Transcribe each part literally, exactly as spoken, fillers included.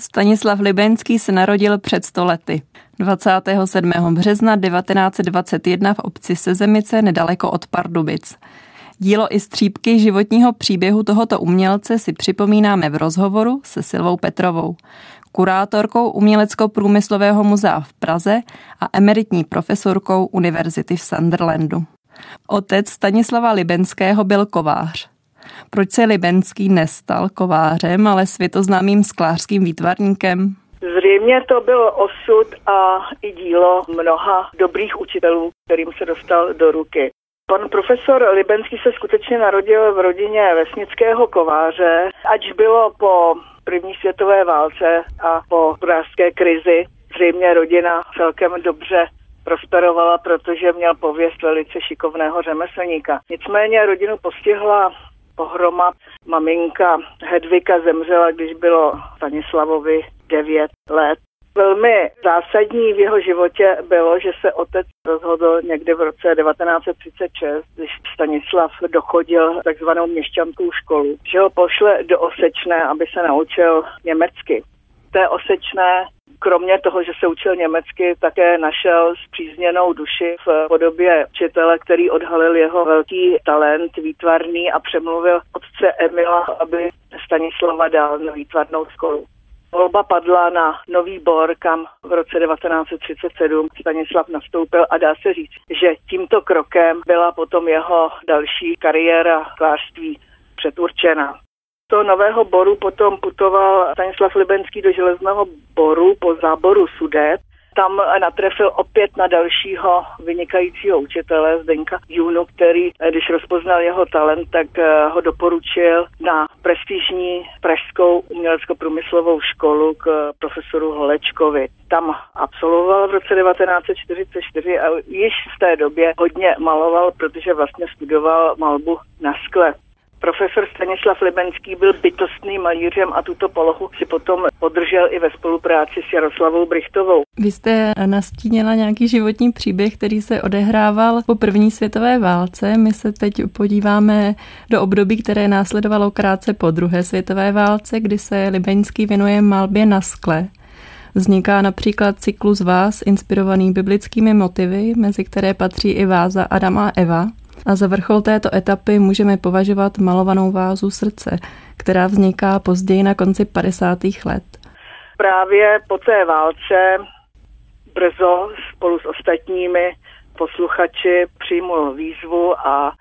Stanislav Libenský se narodil před sto lety. dvacátého sedmého března devatenáct set dvacet jedna v obci Sezemice nedaleko od Pardubic. Dílo i střípky životního příběhu tohoto umělce si připomínáme v rozhovoru se Silvou Petrovou, kurátorkou Umělecko-průmyslového muzea v Praze a emeritní profesorkou Univerzity v Sunderlandu. Otec Stanislava Libenského byl kovář. Proč se Libenský nestal kovářem, ale světoznámým sklářským výtvarníkem? Zřejmě to byl osud a i dílo mnoha dobrých učitelů, kterým se dostal do ruky. Pan profesor Libenský se skutečně narodil v rodině vesnického kováře, ač bylo po první světové válce a po hospodářské krizi. Zřejmě rodina celkem dobře prosperovala, protože měl pověst velice šikovného řemeslníka. Nicméně rodinu postihla pohroma. Maminka Hedvika zemřela, když bylo Stanislavovi devět let. Velmi zásadní v jeho životě bylo, že se otec rozhodl někdy v roce devatenáct set třicet šest, když Stanislav dochodil takzvanou měšťanskou školu, že ho pošle do Osečné, aby se naučil německy. Té Osečné, kromě toho, že se učil německy, také našel spřízněnou duši v podobě učitele, který odhalil jeho velký talent výtvarný a přemluvil otce Emila, aby Stanislava dal na výtvarnou školu. Volba padla na Nový Bor, kam v roce devatenáct set třicet sedm Stanislav nastoupil a dá se říct, že tímto krokem byla potom jeho další kariéra sklářství předurčena. Do Nového Boru potom putoval Stanislav Libenský do Železného Boru po záboru Sudet. Tam natrefil opět na dalšího vynikajícího učitele Zdeňka Junu, který, když rozpoznal jeho talent, tak ho doporučil na prestižní pražskou umělecko-průmyslovou školu k profesoru Holečkovi. Tam absolvoval v roce devatenáct set čtyřicet čtyři a již v té době hodně maloval, protože vlastně studoval malbu na skle. Profesor Stanislav Libenský byl bytostným malířem a tuto polohu si potom podržel i ve spolupráci s Jaroslavou Brychtovou. Vy jste nastínila nějaký životní příběh, který se odehrával po první světové válce. My se teď podíváme do období, které následovalo krátce po druhé světové válce, kdy se Libenský věnuje malbě na skle. Vzniká například cyklus váz inspirovaný biblickými motivy, mezi které patří i váza Adama a Eva. A za vrchol této etapy můžeme považovat malovanou vázu Srdce, která vzniká později na konci padesátých let. Právě po té válce brzo spolu s ostatními posluchači přijmul výzvu a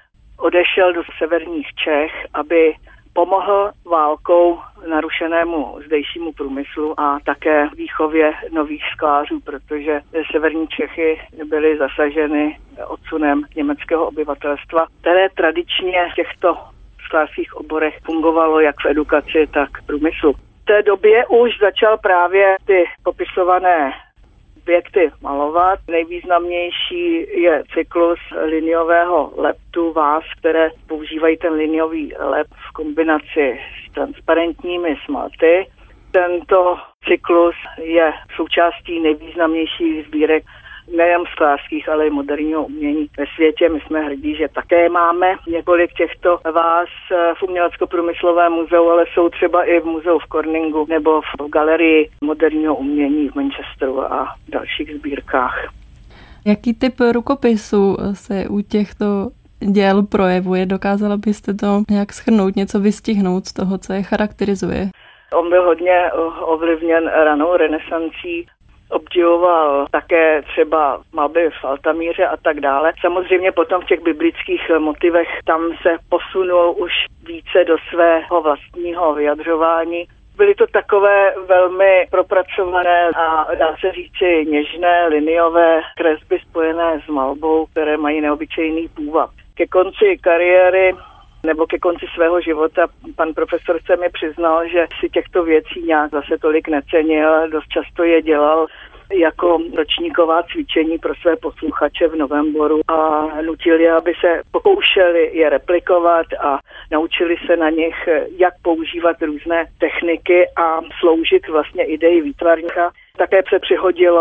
odešel do severních Čech, aby pomohl válkou narušenému zdejšímu průmyslu a také výchově nových sklářů, protože severní Čechy byly zasaženy odsunem německého obyvatelstva, které tradičně v těchto sklářských oborech fungovalo jak v edukaci, tak v průmyslu. V té době už začal právě ty popisované objekty malovat. Nejvýznamnější je cyklus liniového leptu váz, které používají ten liniový lep v kombinaci s transparentními smalty. Tento cyklus je součástí nejvýznamnějších sbírek nejen sklářských, ale i moderního umění ve světě. My jsme hrdí, že také máme několik těchto váz v Umělecko-průmyslovém muzeu, ale jsou třeba i v muzeu v Corningu nebo v galerii moderního umění v Manchesteru a dalších sbírkách. Jaký typ rukopisu se u těchto děl projevuje? Dokázala byste to nějak shrnout, něco vystihnout z toho, co je charakterizuje? On byl hodně ovlivněn ranou renesancí. Obdivoval také třeba malby v Altamíře a tak dále. Samozřejmě potom v těch biblických motivech tam se posunul už více do svého vlastního vyjadřování. Byly to takové velmi propracované a dá se říci něžné liniové kresby spojené s malbou, které mají neobyčejný půvab. Ke konci kariéry nebo ke konci svého života pan profesor se mi přiznal, že si těchto věcí nějak zase tolik necenil, dost často je dělal jako ročníková cvičení pro své posluchače v Novém Boru a nutil je, aby se pokoušeli je replikovat a naučili se na nich, jak používat různé techniky a sloužit vlastně ideji výtvarníka. Také se přihodilo,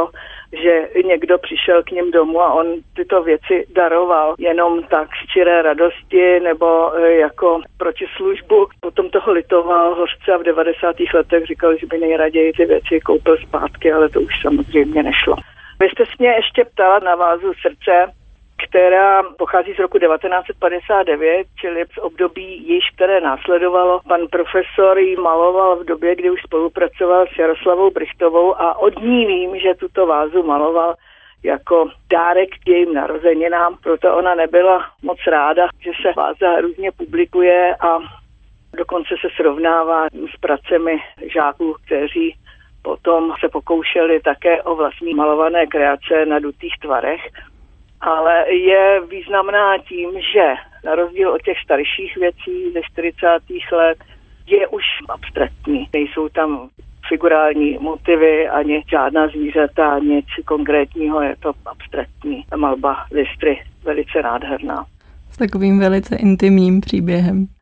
že někdo přišel k ním domů a on tyto věci daroval jenom tak z čiré radosti nebo jako protislužbu. Potom toho litoval hořce a v devadesátých letech říkal, že by nejraději ty věci koupil zpátky, ale to už samozřejmě nešlo. Vy jste se mě ještě ptala na vázu srdce, která pochází z roku devatenáct set padesát devět, čili z období již, které následovalo. Pan profesor ji maloval v době, kdy už spolupracoval s Jaroslavou Brychtovou a od ní vím, že tuto vázu maloval jako dárek k jejím narozeninám, proto ona nebyla moc ráda, že se váza různě publikuje a dokonce se srovnává s pracemi žáků, kteří potom se pokoušeli také o vlastní malované kreace na dutých tvarech. Ale je významná tím, že na rozdíl od těch starších věcí ze čtyřicátých let je už abstraktní. Nejsou tam figurální motivy, ani žádná zvířata, nic konkrétního, je to abstraktní malba listry, velice nádherná. S takovým velice intimním příběhem.